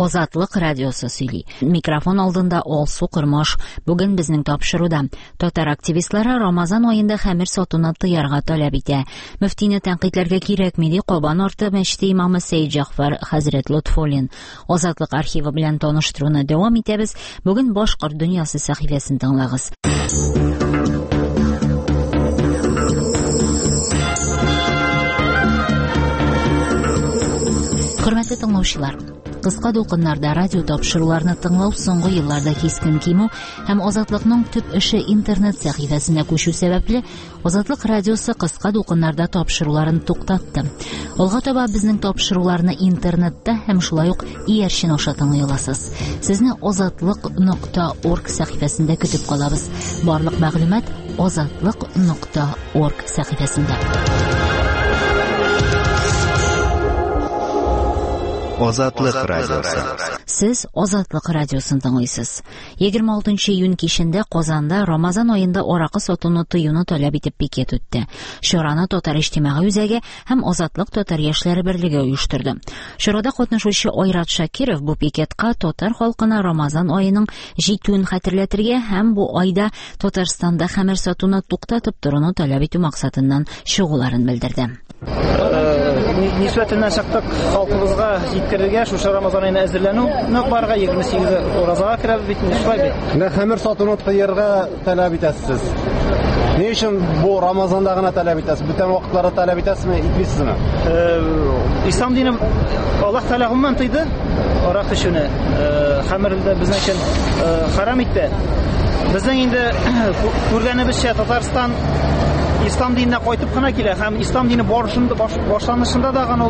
Азатлык радиосы сөйли. Микрофон алдында Алсу Кырмаш. Бүген безнең тапшыруда татар активистлары Рамазан аенда хәмер сатуны тыярга таләп итә. Мөфтине тәнкыйтьләргә кирәкми ди Кабан арты мәчете имамы Сәйд Җәгъфәр хәзрәт Лотфуллин. Азатлык архивы белән таныштыруны дәвам итәбез. Бүген Башкорт дөньясы сәхифәсен тыңлагыз. Хөрмәтле тыңлаучылар, кыска дулкыннарда радио тапшыруларны тыңлау соңгы елларда кискен кимү һәм Азатлыкның төп эше интернет сәхифәсенә күчү сәбәпле Азатлык радиосы кыска дулкыннарда тапшыруларын туктатты. Алга таба безнең тапшыруларны интернетта һәм шулай ук иярчен аша тыңлый аласыз. Сезне azatlык.org сәхифәсендә көтеп калабыз. Барлык мәгълүмат azatlык.org сәхифәсендә. Азатлык радиосы. Сез Азатлык радиосын тыңлыйсыз. 26 июнь кичендә Казанда Рамазан аенда аракы сатуны тыюны таләп итеп пикет үтте. Чараны Татар иҗтимагый үзәге һәм Азатлык татар яшьләре берлеге оештырды. Чарада катнашучы Айрат Шакиров бу пикетка татар халкына Рамазан аеның җитүен хәтерләтергә һәм бу айда Татарстанда хәмер сатуны туктатып торуны таләп итү максатыннан чыгуларын белдерде. Нисбәтеннән чактык халкыбызга җиткерергә шушы Рамазан аена әзерләнү нык барга 28 уразага керә бит, шулай бит. Менә хәмер сатуны тыярга таләп итәсез. Ни өчен бу Рамазанда гына таләп итәсез? Бүтән вакытларда таләп итәсезме, итмисезме? Ислам дине Аллаһ Тәгалә гомумән тыйды арак эшене. Хәмердә безнең өчен харам итте. Безнең инде күргәнебезчә Татарстан İslam dinine кайтып кына килә һәм ислам дине башланышында да гына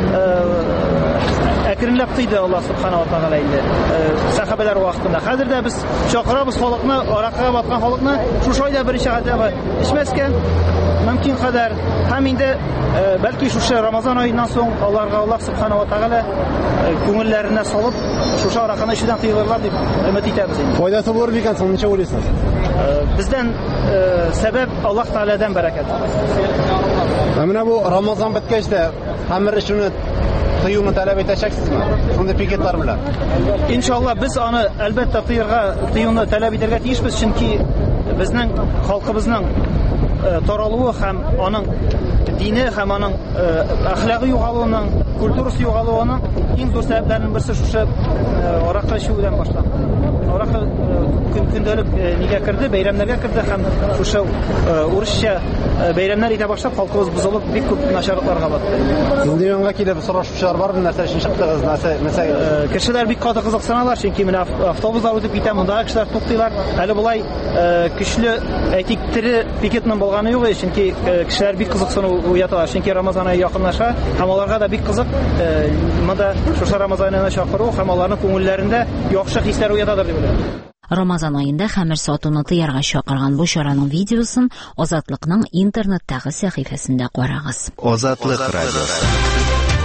әкренләп тыйды Аллаһ Субханаһу ва Тәгалә инде сахабалар вакытында. Хәзер дә без чакырабыз халыкны, аракыга баткан халыкны шушы айда беренче гадәбе ичмәскә мөмкин кадәр һәм инде бәлки шушы Рамазан аеннан соң Аллаһ Субханаһу ва Тәгалә күңелләренә салып шушы аракыны ишедән тыйлырлар дип өмет итәбез инде. Файдасы булыр микән соң, ничә уйлыйсыз? Бездән сәбәп Аллаһ Тәгаләдән бәрәкәт. Менә бу Рамазан беткәч тә хәмер эшене тыюны таләп итәчәксезме? Шундый пикетлар белән. Иншалла без аны әлбәттә тыюны таләп итәргә тиешбез, чөнки безнең халкыбызның таралуы һәм аның дине һәм аның әхлагы югалуының, культурасы югалуының иң зур сәбәпләреннән берсе шушы аракы эчүдән башлана. Аракы көндәлек нигә керде, бәйрәмнәргә керде һәм шушы урысча бәйрәмнәр итә башлап халкыбыз бузылып бик күп начарлыкларга батты. Инде янга килеп сорашучылар бар, нәрсә өчен чыктыгыз, нәрсә? Кешеләр бик каты кызыксыналар, чөнки менә автобуслар үтеп китә, монда кешеләр туктыйлар. Әле булай көчле әйтик тере пикетның булганы юк, чөнки кешеләр бик кызыксыну уяталар, чөнки Рамазан ае якынлаша, һәм аларга да бик кызык монда шушы Рамазан аена чакыру һәм аларның күңелләрендә яхшы хисләр уятадыр дип уйлыйм. Рамазан аенда хәмер сатуны тыярга чакырган бу чараның видеосын Азатлыкның интернеттагы сәхифәсендә карагыз. Азатлык радиосы.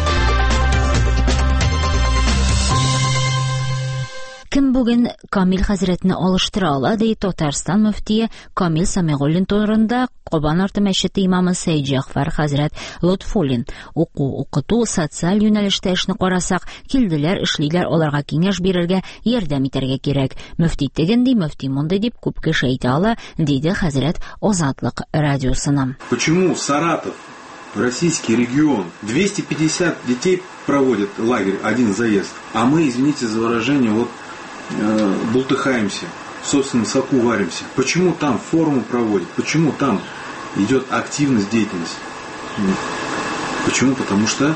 Кем бүген Камил хәзрәтне алыштыра ала, ди Татарстан мөфтие Камил Самигуллин турында Кабан арты мәчете имамы Сәйд Җәгъфәр хәзрәт Лотфуллин. Укыту, социаль юнәлештә эшне карасак, килделәр, эшлиләр, аларга киңәш бирергә, ярдәм итәргә кирәк. Мөфти теген ди, мөфти мондай дип күп кеше әйтә ала, диде хәзрәт Азатлык радиосына. Почему Саратов, российский регион, 250 детей проводят лагерь, один заезд, а мы, извините за выражение, вот бултыхаемся, в собственном соку варимся. Почему там форумы проводят? Почему там идет активность, деятельность? Почему? Потому что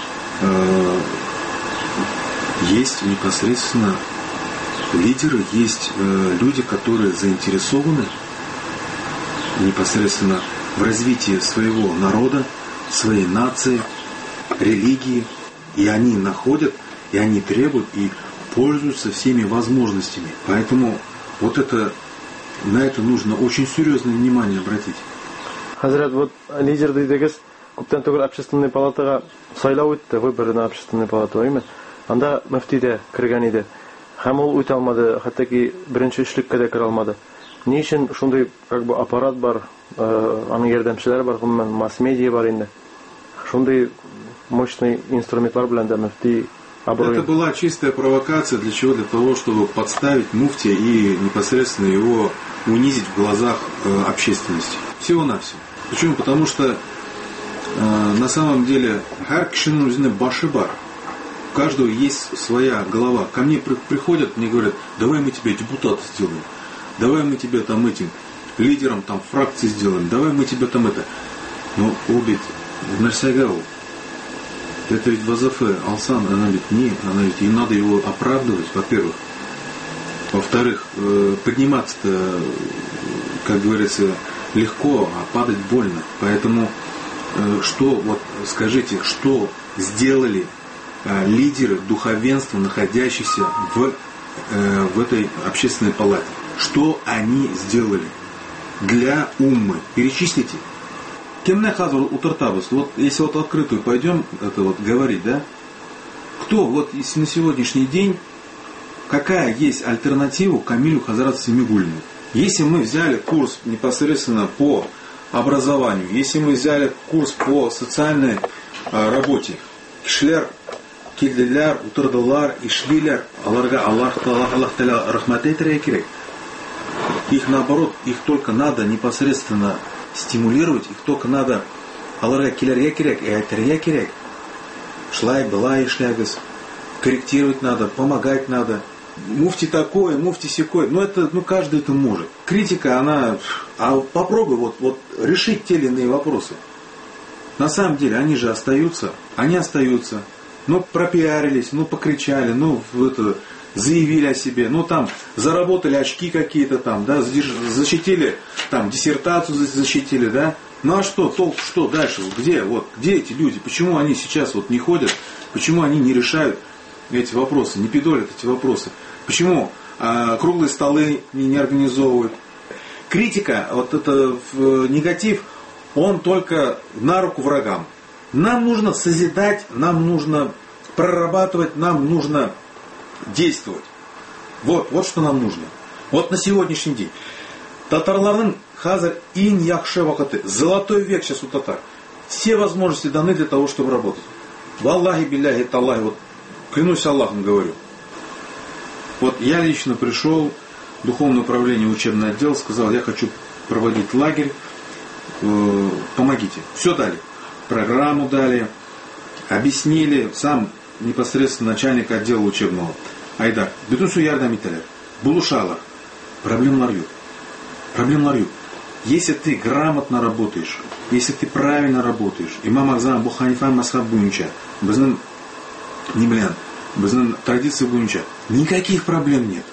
есть непосредственно лидеры, есть люди, которые заинтересованы непосредственно в развитии своего народа, своей нации, религии. И они находят, и они требуют, и пользуются всеми возможностями. Поэтому вот на это нужно очень серьезное внимание обратить. Хәзрәт, вот лидер дидегез, күптән түгел общественный палатага сайлау үтте, выборына общественный палата, әйме? Анда мөфти дә кергән иде. Һәм ул үтә алмады, хәтта беренче эшлеккә дә керә алмады. Ни өчен шундый аппарат бар, аның ярдәмчеләре бар, масс-медиа бар инде. Шундый мощный инструментлар белән дә мөфти обоим. Это была чистая провокация. Для чего? Для того, чтобы подставить муфти и непосредственно его унизить в глазах общественности. Всего-навсего. Почему? Потому что на самом деле һәр кешенең үзенең башы бар. У каждого есть своя голова. Ко мне приходят, мне говорят, давай мы тебя депутата сделаем, давай мы тебя там этим лидером там фракции сделаем, давай мы тебя там это. Но обид Нарсягау, это ведь Вазафе Алсан, она ведь не, она ведь и надо его оправдывать, во-первых. Во-вторых, подниматься-то, как говорится, легко, а падать больно. Поэтому что, вот скажите, что сделали лидеры духовенства, находящиеся в этой общественной палате? Что они сделали для уммы? Перечислите. Кемне хазур утартабус. Вот если вот открытую пойдем это вот говорить, да? Кто вот если на сегодняшний день, какая есть альтернатива Камилю Хазрату Семигуллину? Если мы взяли курс непосредственно по образованию, если мы взяли курс по социальной работе, кишлер, килделер, утырдылар, ишлилер, Аллах Та'аля рахмат әйтергә кирәк. Их наоборот, их только надо непосредственно стимулировать, их только надо аларга килергә кирәк, әйтергә кирәк. Шлай, былай эшләгез, корректировать надо, помогать надо. Муфти такой, муфти сякой. Ну это, каждый это может. Критика, она... А попробуй вот решить те или иные вопросы. На самом деле, они же остаются. Они остаются. Пропиарились, покричали, заявили о себе. Там заработали очки какие-то там, да, защитили, там, диссертацию защитили, да. А что, толк, что дальше? Где эти люди? Почему они сейчас не ходят? Почему они не решают эти вопросы, не педалят эти вопросы? Почему круглые столы не организовывают? Критика, это негатив, он только на руку врагам. Нам нужно созидать, нам нужно прорабатывать, нам нужно действовать. Вот что нам нужно. Вот на сегодняшний день. Татарларның хазар ин яхшы вакыты. Золотой век сейчас у татар. Все возможности даны для того, чтобы работать. Валлахи билляхи таллахи, клянусь Аллахом говорю. Я лично пришел в духовное управление, учебный отдел, сказал, я хочу проводить лагерь, помогите. Все дали. Программу дали, объяснили, сам непосредственно начальник отдела учебного. Айдар, бетунсу ярдам ителер, булушалар, проблемлар юк. Если ты грамотно работаешь, если ты правильно работаешь, имам Азам Абу Ханифа мазхаб буенча, безнең традиция буенча, никаких проблем нет.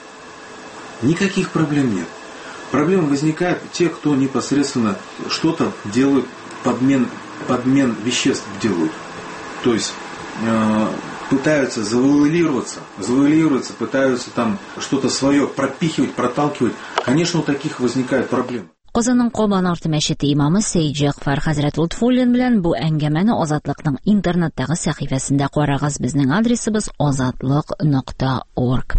Проблемы возникают те, кто непосредственно что-то делают, подмен веществ делают. То есть пытаются завуалироваться, пытаются там что-то свое пропихивать, проталкивать. Конечно, у таких возникают проблемы. Казанның Кабан арты мәчете имамы Сәйид Җәгъфәр хәзрәт Лутфуллин белән бу әңгәмәне Азатлыкның интернеттагы сәхифәсендә карагыз. Безнең адресыбыз azatlyk.org.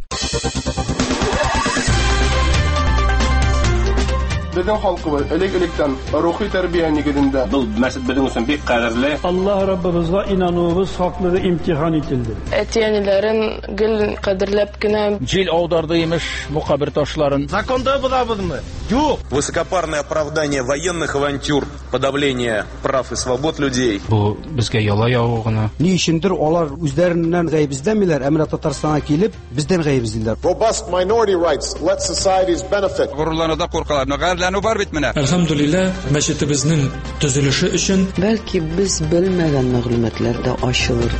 Безнең халкыбыз элек-электән рухи тәрбия нигезендә. Бу мәсҗид безнең өчен бик кадерле. Аллаһ Раббыбызга инануыбыз хаклыгы имтихан ителде. Әтиәниләрен гел кадерләп кенә Җил аударды имеш мукабир ташларын. Законда булабызмы? Юк. Высокопарное оправдание военных авантюр, подавление прав и свобод людей. Бу безгә яла яву гына. Ни өчендер алар үзләреннән гаеп эзләмиләр, әмма Татарстанга килеп бездән гаеп эзлиләр. Robust minority rights let societies benefit. Горурлануда куркалар. Әлхәмдулилlah, мәчетебезнең төзелеше өчен бәлки без белмәгән мәгълүматлар да ачылыр.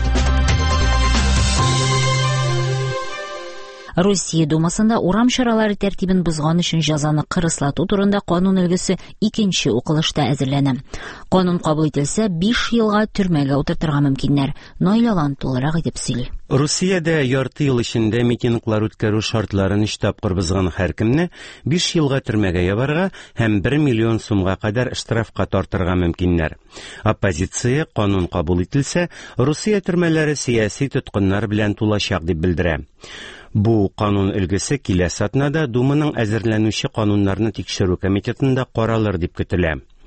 Россия Думасында урам чаралары тәртибен бозган өчен җәзаны кырыслату турында канун өлгесе икенче укылышта әзерләнә. Канун кабул ителсә, 5 елга төрмәгә утыртырга мөмкиннәр. Наилалан тулырак итеп сөйли. Русиядә ярты ел эчендә митинглар үткәрү шартларын 3 тапкыр бозган һәркемне 5 елга төрмәгә ябарга һәм 1 миллион сумга кадәр штрафка тартырга мөмкиннәр. Оппозиция канун кабул ителсә, Русия төрмәләре сиясәт тоткыннар белән тулачак дип белдерә. Бу канун өлгесе киләсе атнада Думаның әзерләнүче кануннарны тикшерү комитетында каралыр дип көтелә.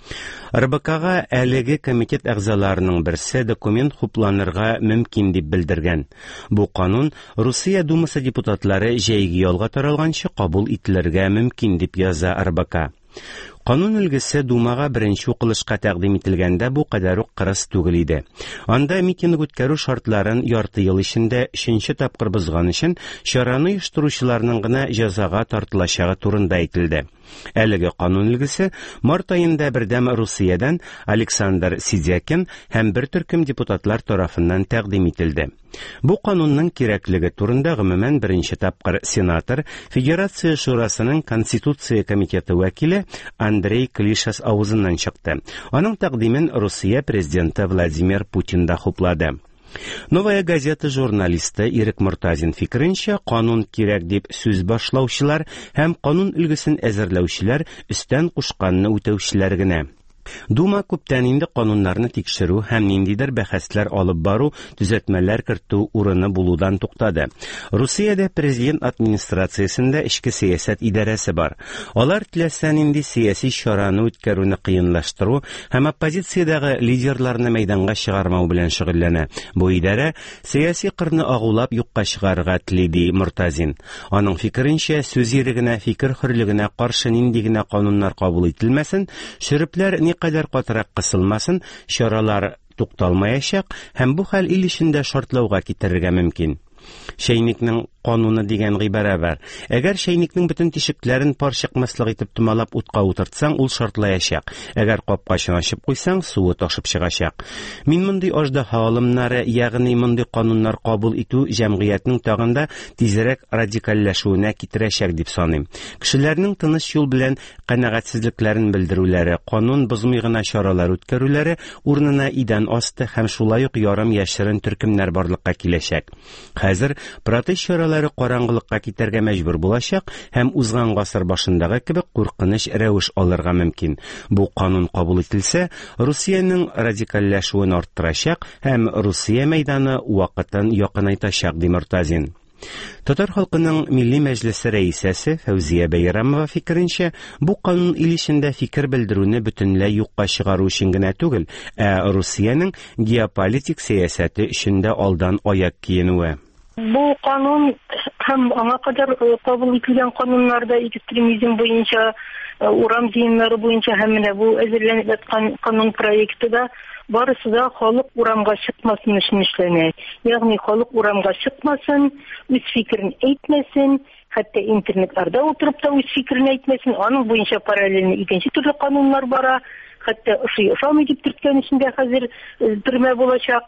РБКга әлеге комитет әгъзаларының берсе документ хупланырга мөмкин дип белдергән. Бу канун Русия Думасы депутатлары җәйге ялга таралганчы кабул ителергә мөмкин дип яза РБК. Канун өлгесе Думага беренче укылышка тәкъдим ителгәндә бу кадәр үк кырыс түгел иде. Анда митинг үткәрү шартларын ярты ел эчендә 3нче тапкыр бозган өчен чараны оештыручыларның гына җәзага тартылачагы турында әйтелде. Әлеге канун өлгесе март аенда бердәм Русиядән Александр Сидякин һәм бер төркем депутатлар тарафыннан тәкъдим ителде. Бу канунның кирәклеге турында гомумән беренче тапкыр сенатор Федерация шурасының Конституция комитеты вәкиле Андрей Клишас авызыннан чыкты. Аның тәкъдимен Русия президенты Владимир Путин да хуплады. Новая газета журналисты Ирек Муртазин фикеренчә, канун кирәк дип сүз башлаучылар һәм канун өлгесен әзерләүчеләр өстән кушканны үтәүчеләр генә. Дума күптән инде кануннарны тикшерү һәм ниндидер бәхәсләр алып бару, төзәтмәләр кертү урыны булудан туктады. Русиядә президент администрациясендә эчке сәясәт идарәсе бар. Алар теләсә нинди сияси чараны үткәрүне кыенлаштыру һәм оппозициядәге лидерларны мәйданга чыгармау белән шөгыльләнә. Бу идарә сәяси кырны агулап юкка чыгарырга тели, ди Муртазин. Аның фикеренчә, сүз ирегенә, фикер хөрлегенә каршы нинди генә кануннар кабул ителмәсен, шөрүпләр кадәр катырак кысылмасын, чаралар тукталмаячак һәм бу хәл ил ичендә шартлауга китерергә мөмкин. Шәйникнең кануны дигән гыйбарә бар. Әгәр шәйникнең бөтен тишекләрен пар чыкмаслык итеп томалап утка утыртсаң, ул шартлаячак. Әгәр капкачын ачып куйсаң, суы ташып чыгачак. Мин мондый аждаһа алымнары, ягъни мондый кануннар кабул итү җәмгыятьнең тагында тизрәк радикалләшүенә китерәчәк дип саныйм. Кешеләрнең тыныч юл белән канәгатьсезлекләрен белдерүләре, канун бозмый гына чаралар үткәрүләре урынына идән асты һәм шулай ук ярым яшерен төркемнәр барлыкка киләчәк. Хәзер протест чаралары караңгылыкка китәргә мәҗбүр булачак һәм узган гасыр башындагы кебек куркыныч рәвеш алырга мөмкин. Бу канун кабул ителсә, Русиянең радикалләшүен арттырачак һәм Русия мәйданы вакытын якынайтачак, ди Муртазин. Татар халкының Милли Мәҗлесе рәисәсе Фәүзия Бәйрәмова фикеренчә, бу канун ил ичендә фикер белдерүне бөтенләй юкка чыгару өчен генә түгел, ә Русиянең геополитик сәясәте өчен дә алдан аяк киенүе. Бу канун һәм аңа кадәр кабул ителгән кануннарда экстремизм буенча, урам җыеннары буенча һәм менә бу әзерләнеп яткан канун проекты да барысы да халык урамга чыкмасын өчен эшләнә. Ягъни халык урамга чыкмасын, үз фикерен әйтмәсен, хәтта интернетларда утырып та үз фикерен әйтмәсен. Аның буенча параллельно икенче төрле кануннар бара. Хәтта ошамый дип төрткән өчен дә хәзер төрмә булачак,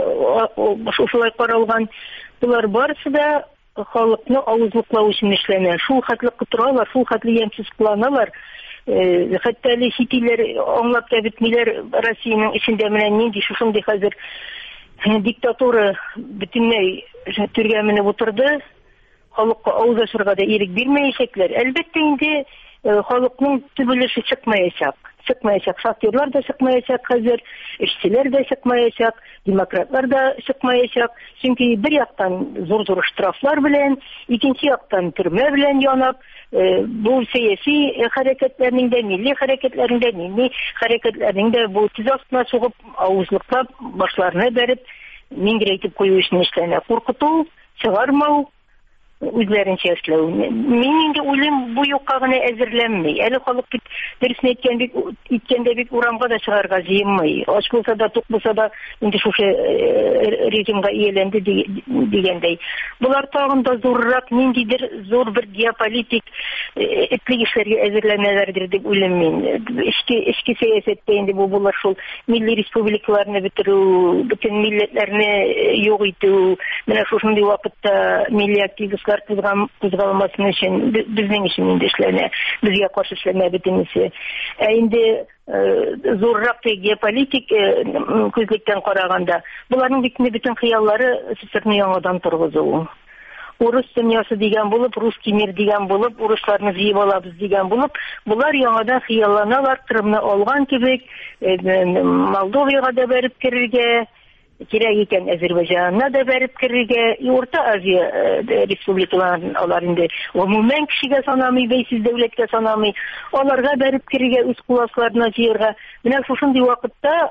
шулай каралган. Булар барысы да халыкны авызлыклау өчен эшләнә. Шул хәтле кытыралар, шул хәтле ямсыз кыланалар. Хәтта әле ситиләр аңлап та бетмиләр, Россиянең эчендә менә нинди шушындый хәзер диктатура бөтенләй төргә менеп утырды. Халыкка авыз ачарга да ирек бирмәячәкләр. Әлбәттә инде халыкның төбелеше чыкмаячак. Шахтерлар да чыкмаячак хәзер, эшчеләр дә чыкмаячак, демократлар да чыкмаячак. Чөнки бер яктан зур-зур штрафлар белән, икенче яктан төрмә белән янап, бу сәяси хәрәкәтләрнең дә, милли хәрәкәтләрнең дә, дини хәрәкәтләрнең дә бу тиз астына сугып, авызлыклап, башларына бәреп, мингәрәйтеп кую өчен эшләнә. Куркыту, чыгармау, үзләренчә эшләү. Мин инде уйлыйм, бу юкка гына әзерләнмәй. Әле халык дөресен әйткәндә бик урамга да чыгарга җыенмый. Ач булса да, тук булса да, инде шушы режимга ияләнде дигәндәй. Булар тагын да зуррак, ниндидер зур бер геополитик этлек эшләргә әзерләнәләрдер дип уйлыйм мин. Эчке сәясәттә инде бу булар шул милли республикаларны бетерү, бөтен милләтләрне юк итү, менә шушындый вакытта милли активистлар кузгалмасын өчен, безнең өчен инде эшләнә, безгә каршы эшләнә бөтенесе. Инде зуррак геополитик күзлектән караганда, буларның бөтен хыяллары сиферне яңадан торгызу. Урыс дөньясы дигән булып, русский мир дигән булып, урысларны җыеп алабыз дигән булып, булар яңадан хыялланалар, Крымны алган кебек, Молдовага да бәреп керергә, кирәк икән Азәрбайҗанна да бәреп керергә, Урта Азия республикаларын алар инде гомумән кешегә санамый, бәйсез дәүләткә санамый, аларга бәреп керергә, үз куласларына җыярга. Менә шушындый вакытта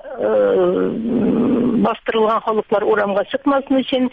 бастырылган халыклар урамга чыкмасын өчен,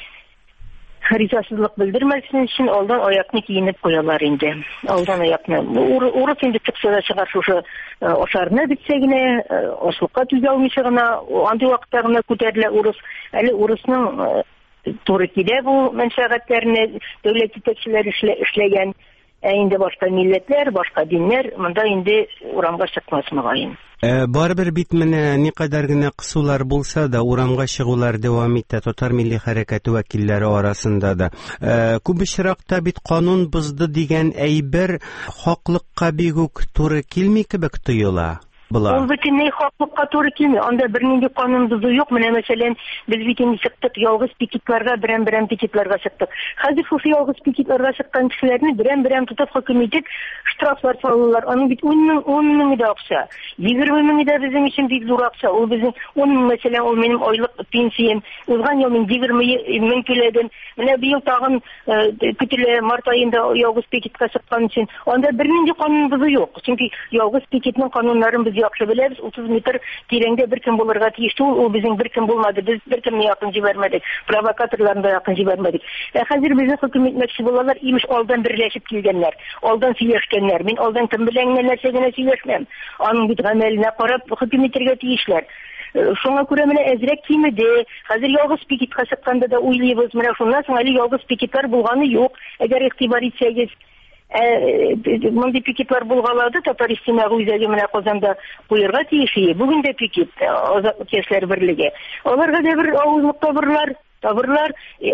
ризасызлык белдермәсен өчен алдан аякны киенеп куялар инде. Алдан аякны. Урыс инде чыкса да чыгар шушы ашарны битсә генә, ашлыкка түзә алмыйча гына, андый вакытта гына күтәрелә урыс. Әле урысның туры килә бу мәнфәгатьләрне дәүләт җитәкчеләре эшләгән. Инде башка милләтләр, башка диннәр монда инде урамга чыкмас мөгаен. Барыбер бит менә никадәр генә кысулар булса да урамга чыгулар дәвам итә татар милли хәрәкәте вәкилләре арасында да. Күп очракта бит канун бузды дигән әйбер хаклыкка бик үк туры килми кебек тоела. Ул бөтенләй хаклыкка туры килми. Анда бернинди канун бузу юк. Менә мәсәлән, без бит инде чыктык ялгыз пикетларга, берәм-берәм пикетларга чыктык. Хәзер шушы ялгыз пикетларга чыккан кешеләрне берәм-берәм тотып хөкем итеп штрафлар салалар. Аның бит 10 мең да акча. 20 мең да безнең өчен бик зур акча. Ул безнең 10 мең мәсәлән, ул минем айлык пенсиям. Узган ел мин 20 мең түләдем. Менә быел тагын көтелә март айында ялгыз пикетка чыккан өчен. Анда бернинди канун бузу юк. Чөнки ялгыз пикетның кануннарын без яхшы беләбез. 30 метр тирәнгдә беркем булырга тиеш түгел. Ул безнең беркем булмады. Без беркемне якын җибәрмәдек. Провокаторларны да якын җибәрмәдек. Хәзер безне хөкем итмәкче булалар. Имеш алдан берләшеп килгәннәр. Алдан сөйләшкәннәр. Мин алдан кем белән нәрсә генә сөйләшмәм. Аның бит гамәленә карап хөкем итәргә тиешләр. Шуңа күрә менә әзрәк кимеде. Хәзер ялгыз пикетка чыкканда да уйлыйбыз. Менә шуннан соң әле ялгыз пикетлар булганы юк. Әгәр игътибар итсәгез, мондый пикетлар булгалады, Татар иҗтимагый үзәге менә Казанда куярга тиеш. Бүген дә пикет Азатлык яшьләр берлеге. Аларга да бер авызлык табырлар,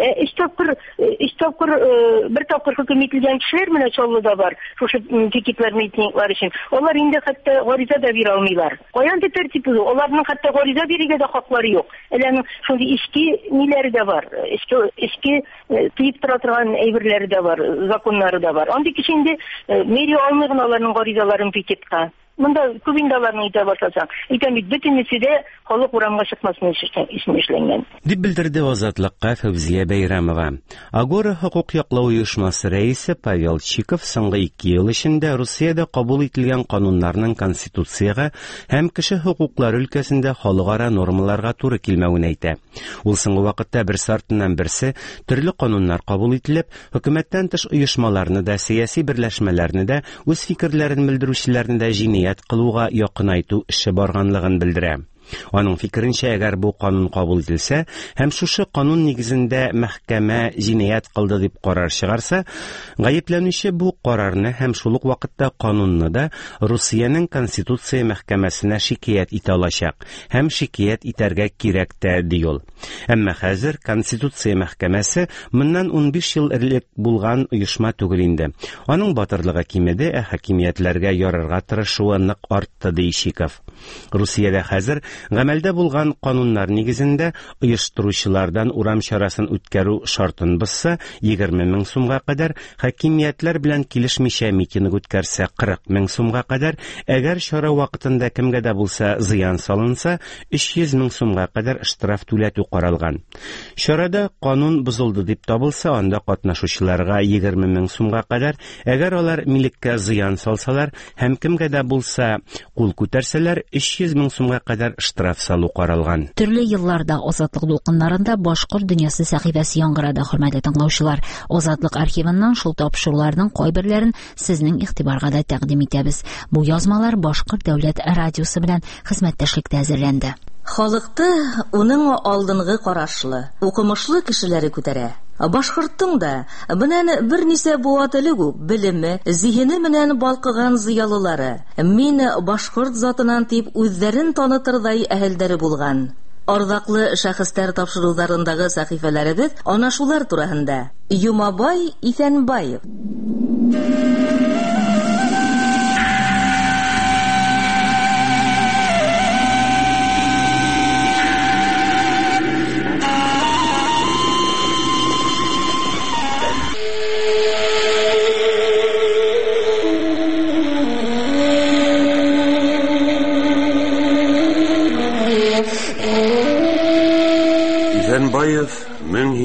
бер тапкыр хөкем ителгән кешеләр менә Чаллыда бар. Шушы пикетлар митинглар өчен. Алар инде хәтта гариза да бирә алмыйлар. Каян тәртип бу? Аларның хәтта гариза бирергә дә хаклары юк. Әле шундый ички ниләре дә бар. Ички тиеп тора торган әйберләре дә бар, законнары да бар. Андый кеше инде мэрия алмый гына аларның гаризаларын пикетка. Монда күп инде аларны итә башласаң, итәм бит бөтенесе дә халык урамга чыкмасын өчен эшләнгән. Дип белдерде Азатлыкка Фәүзия Бәйрәмова. Агора хокук яклау оешмасы рәисе Павел Чиков соңгы 2 ел эчендә Русиядә кабул ителгән кануннарның конституциягә һәм кеше хокуклары өлкәсендә халыкара нормаларга туры килмәвен әйтә. Ул соңгы вакытта бер сартыннан берсе төрле кануннар кабул ителеп, хөкүмәттән тыш оешмаларны да, сияси берләшмәләрне дә, үз фикерләрен белдерүчеләрне дә җинаять кылуга якынайту эше барганлыгын белдерә. Аның фикеренчә, әгәр бу канун кабул ителсә, һәм шушы канун нигезендә мәхкәмә җинаять кылды дип карар чыгарса, гаепләнүче бу карарны һәм шул ук вакытта канунны да Русиянең Конституция мәхкәмәсенә шикаять итә алачак, һәм шикаять итәргә кирәк тә ди ул. Әмма хәзер Конституция мәхкәмәсе моннан 15 ел элек булган оешма түгел инде. Аның батырлыгы кимеде, хакимиятләргә ярарга тырышуы нык артты ди Чиков. Русиядә хәзер гамәлдә булган кануннар нигезендә оештыручылардан урам чарасын үткәрү шартын бозса 20 мең сумга кадәр, хакимиятләр белән килешмичә митинг үткәрсә 40 мең сумга кадәр, әгәр чара вакытында кемгә дә булса зыян салынса 300 мең сумга кадәр штраф түләтү каралган. Чарада канун бозылды дип табылса, анда катнашучыларга 20 мең сумга кадәр, әгәр алар милеккә зыян салсалар һәм кемгә дә булса кул күтәрсәләр 300 мең сумга кадәр штраф салу каралган. Төрле елларда Азатлык дулкыннарында башкорт дөньясы сәхифәсе яңгырады, хөрмәтле тыңлаучылар. Азатлык архивыннан шул тапшыруларның кайберләрен сезнең игътибарга да тәкъдим итәбез. Бу язмалар Башкорт дәүләт радиосы белән хезмәттәшлектә әзерләнде. Халыкты уның алдынгы карашлы, укымышлы кешеләре күтәрә. Башкорттың да менән бернисә буатылык үк белеме, зиһене менән балкыган зыялылары, мин башкорт затынан дип үзләрен танытырдай әһелдәре булган. Ардаклы шәхестәр тапшыруларындагы сәхифәләребез ана шулар турында. Юмабай Ифәнбаев.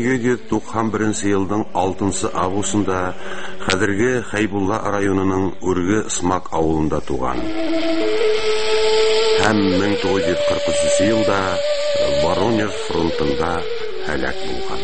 1891 елның 6 августында хәзерге Хайбулла районының Үрге Смак авылында туган. Һәм 1943 елда Воронеж фронтында һәлак булган.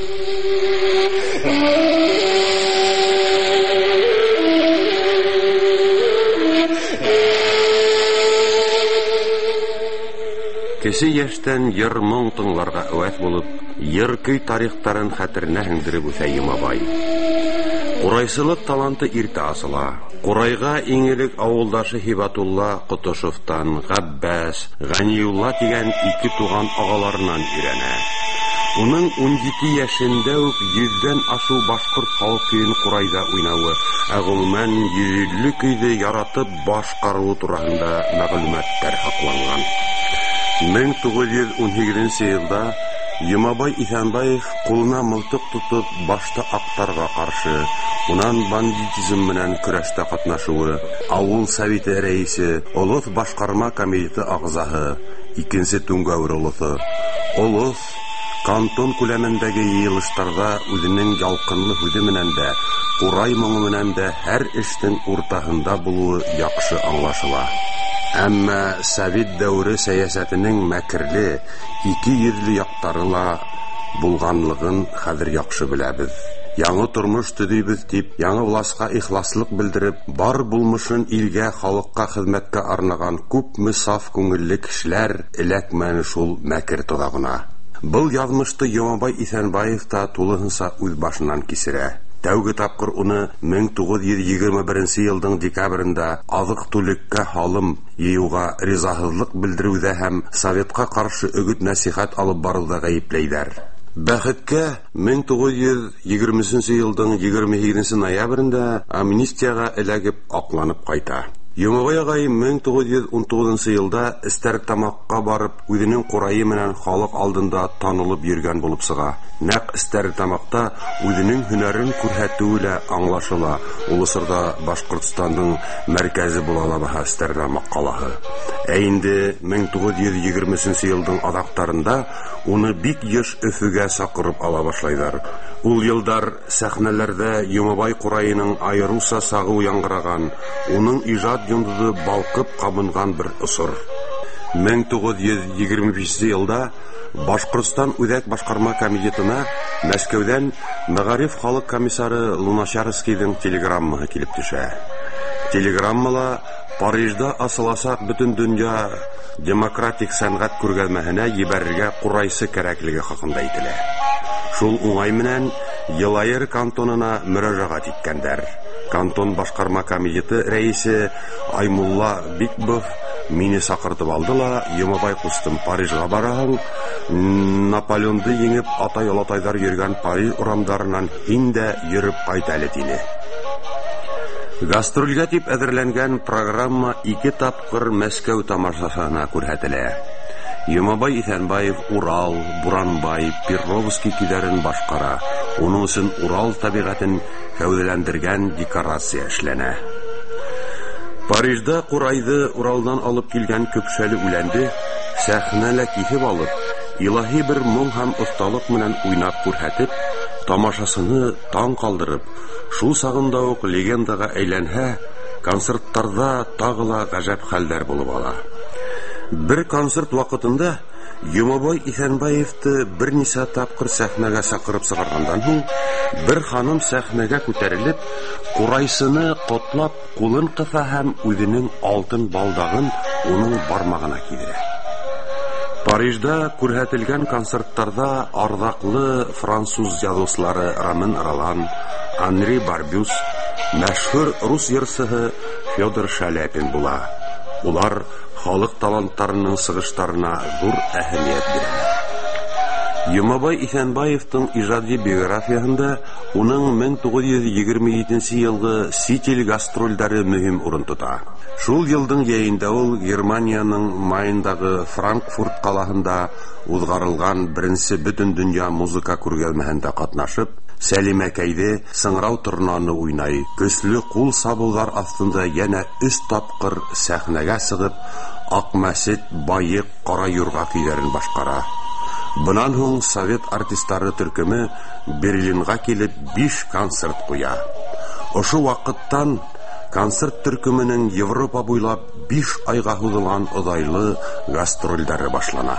Кеше яшьтән йыр-моң тыңларга әвәт булып, йыр-көй тарихтарын хәтеренә һеңдереп үсә Йомабай. Курайсылык таланты иртә асыла. Курайга иң элек авылдашы Хибатулла Котошевтан, Габбас, Ганиулла дигән ике туган агаларыннан өйрәнә. Уның 17 яшендә үк 100дән ашу башкорт халык көен Курайда уйнавы, гомумән 150 көйде яратып башкаруы турында мәгълүматлар хакланган. 1918 елда Йомабай Исәнбаев кулына мылтык тутып башта актарга каршы, унан бандитизм белән көрәштә катнашуы, авыл советы рәисе, Олос башкарма комитеты агзаһы, икенче Туңгавыр олосы, Олос кантон күләмендәге йыелыштарда үзенең ялкынлы хүде менән дә, Курай моңы менән дә һәр эштең уртаһында булуы яхшы аңлашыла. Әмма Совет дәүре сәясәтенең мәкерле, ике йөзле яктары ла булганлыгын хәзер яхшы беләбез. Яңа тормыш төдибез дип, яңа властька ихласлык белдереп, бар булмышын илгә, халыкка хезмәткә арнаган күпме саф күңелле кешеләр эләкмәне шул мәкер тозагына. Был язмышты Йомабай Исәнбаев та тулыһынча үз башыннан кисерә. Тәүге тапкыр уны 1921 елның декабрендә азык-түлеккә халым йыюга ризаһызлык белдерүдә һәм Советка каршы өгүт-насихат алып баруда гаепләйләр. Бәхеткә 1920 елның 27 ноябрендә амнистияга эләгеп акланып кайта. Йомабай агай 1919 елда Стәрлетамакка барып, үзенең Курайы менән халык алдында танылып йөргән булып сыга. Нәкъ Стәрлетамакта үзенең һөнәрен күрсәтүе аңлашыла. Ул сырда Башкортстанның мәркәзе була баһа Стәрлетамак калаһы. Ә инде 1920 елның адактарында уны бик еш Өфөгә сакырып ала башлайлар. Ул елдар сәхнәләрдә Йомабай Курайының айрыуса сагыу яңгыраган, уның иҗат йондызы балкып кабынган бер осыр. 1925 елда Башкортстан үзәк башкарма комитетына Мәскәүдән Мәгариф халык комиссары Луначарскийның телеграммаһы килеп төшә. Телеграммала Парижда асыласак бөтен дөнья демократик сәнгать күргәзмәһенә ебәрергә Курайсы кирәклеге хакында әйтелә. Шул уңай менән Елайыр кантонына мөрәҗәгать иткәннәр. Кантон башкарма комитеты рәисе Аймулла Бикбов мине сакыртып алды ла, Йомабай кустым, Парижга бараһың, Наполеонды еңеп атай-олатайдар йөргән Париж урамдарынан инде йөреп кайт әле дине. Гастрольгә дип әзерләнгән программа 2 тапкыр Мәскәү тамашасына күрсәтелә. Йомабай Исәнбаев Урал, Буранбай, Перовский көйләрен башкара. Уның өчен Урал табигатен кәүдәләндергән декорация эшләнә. Парижда Курайды Уралдан алып килгән көпшәле үләнде сәхнәлә кисеп алып, илаһи бер моң һәм осталык менән уйнап күрсәтеп, тамашасыны таң калдырып, шул сагында ук легендага әйләнһә, концертларда тагыла гаҗәп хәлләр булып ала. Бер концерт вакытында Йомабай Исәнбаевты берничә тапкыр сәхнәгә сакырып сыгаргандан һуң, бер ханым сәхнәгә күтәрелеп, Курайсыны котлап, кулын кыса һәм үзенең алтын балдагын уның бармагына кидерә. Парижда күрсәтелгән концертларда ардаклы француз язучылары Роман Ролан, Анри Барбюс, мәшһүр рус йырчысы Федор Шаляпин була. Улар халык талантларының сыгыштарына зур әһәмият бирәләр. Йомабай Исәнбаевтың иҗади биографиясында уның 1927 елгы Ситиль гастрольдары мөһим урын тота. Шул елдың яйында ул Германияның Майндагы Франкфурт калаһында узгарылган беренче бөтен дөнья музыка күргәзмәһендә катнашып, Сәлимәкәйде сыңрау торнаны уйнай, көсле кул сабылар астында янә 3 тапкыр сәхнәгә сыгып, Ак мәсет, Байык, Кара юрга көйләрен башкара. Бынан һуң совет артистлары төркеме Берлинга килеп 5 концерт куя. Ошо вакыттан концерт төркеменең Европа буйлап 5 айга һузылган одайлы гастрольдары башлана.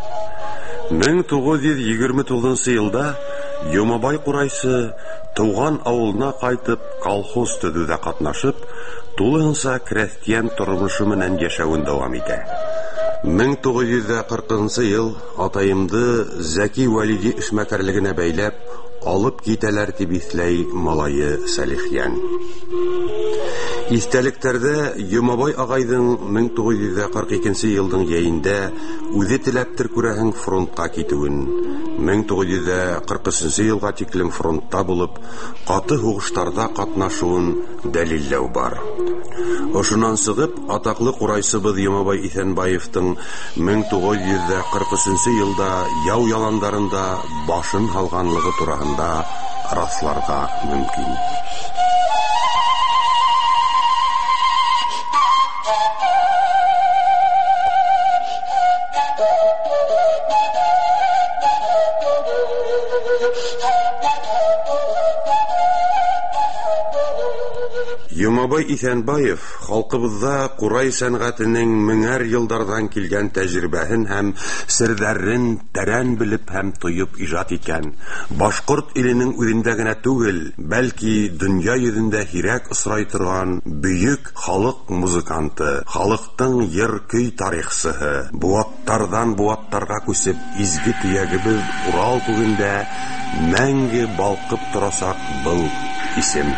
1929 елда Юмабай Курайсы туган авылына кайтып, колхоз төзүдә катнашып, тулыгынча крестьян тормышы менән яшәвен дәвам итә. 1940 ел атайымды Зәки Валиди эшмәкәрлегенә бәйләп алып китәләр дип исләй малае Салихян. Истәлектәрдә Юмабай агайдың 1942 елның яйында үзе теләптер күрәһең фронтка китүен, 1943 елга тиклем фронтта булып, каты хугыштарда катнашуын дәлилләү бар. Ошоннан сыгып, атаклы курайсыбыз Юмабай Исәнбаевтың 1943 елда яу яландарында башын һалганлыгы тураһында расларга мөмкин. Юмабай Исәнбаев халкыбызда курай сәнгатенең меңәр елдардан килгән тәҗрибәһен һәм серләрен тәрән белеп һәм тоеп иҗат иткән. Башкорт иленең үзендә генә түгел, бәлки дөнья йөзендә һирәк осрай торган бөек халык музыканты, халыктың йыр-көй тарихчысы, буаттардан буаттарга күсеп изге төягебез Урал күгендә мәңге балкып торасак был исем.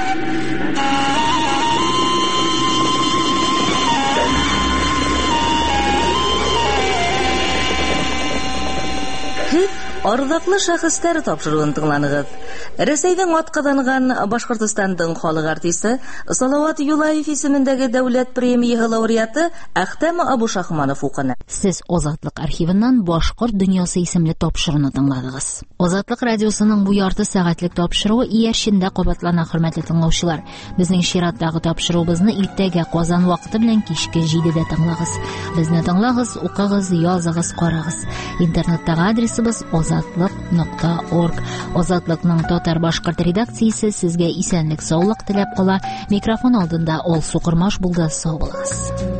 Ардаклы шәхестәр тапшыруын тыңланыгыз. Рәсәйдән атказанган Башкортстандың халык артисты Салават Юлаев исемендәге дәүләт премиясе лауреаты Әхтәм Абушахманов укыны. Сез Азатлык архивыннан Башкорт дөньясы исемле тапшыруны тыңладыгыз. Азатлык радиосының бу ярты сәгатьлек тапшыруы иярчендә кабатлана, хөрмәтле тыңлаучылар. Безнең чираттагы тапшыруыбызны иртәгә Казан вакыты белән кичке 7дә тыңлагыз. Безне тыңлагыз, укыгыз, языгыз, карагыз. Интернеттагы адресыбыз ozatlik.org. Азатлыкның татар-башкорт редакциясе сезгә исәнлек, саулык теләп кала. Микрофон алдында Ол Сукырмаш булды. Сау булыгыз.